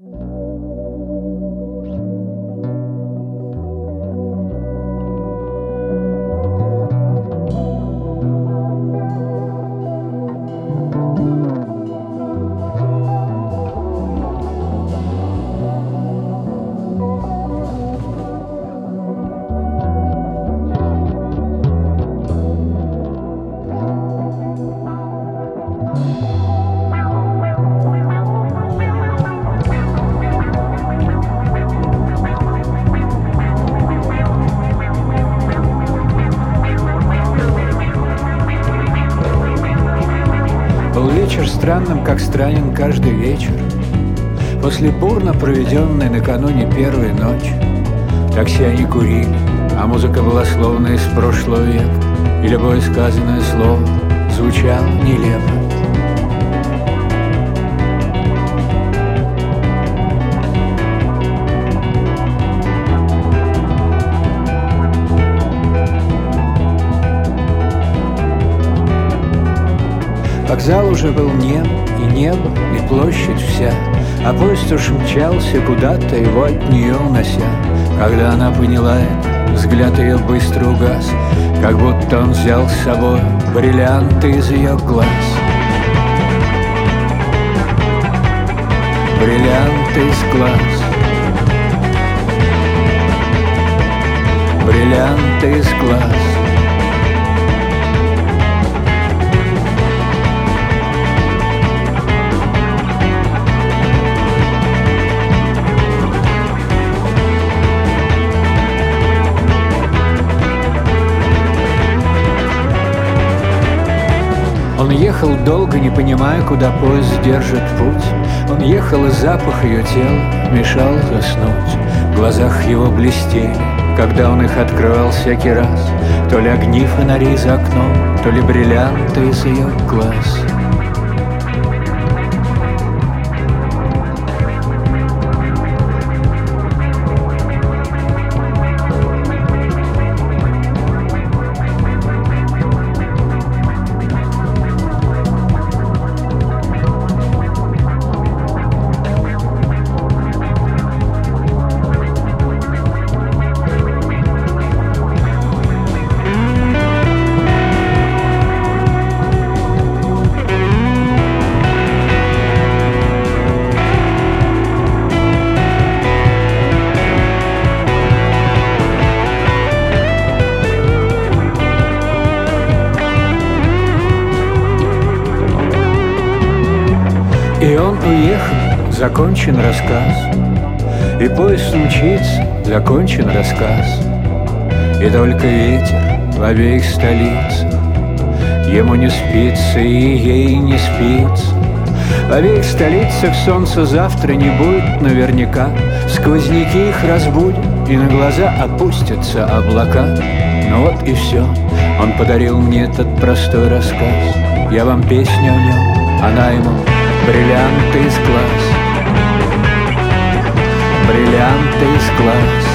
Был вечер странным, как странен каждый вечер. После бурно проведенной накануне первой ночи в такси они курили, а музыка была словно из прошлого века, и любое сказанное слово звучало нелепо. Вокзал уже был нем, и небо, и площадь вся, а поезд уж мчался куда-то, его от нее унося. Когда она поняла это, взгляд ее быстро угас, как будто он взял с собой бриллианты из ее глаз. Бриллианты из глаз, бриллианты из глаз. Он ехал долго, не понимая, куда поезд держит путь. Он ехал, и запах ее тела мешал заснуть. В глазах его блестели, когда он их открывал всякий раз, то ли огни фонарей за окном, то ли бриллианты из ее глаз. И он уехал, закончен рассказ, и поезд мчится, закончен рассказ. И только ветер в обеих столицах, ему не спится и ей не спится. В обеих столицах солнца завтра не будет наверняка. Сквозняки их разбудят, и на глаза опустятся облака. Ну вот и все, он подарил мне этот простой рассказ. Я вам песню о нем, она ему бриллианты из глаз, бриллианты из глаз.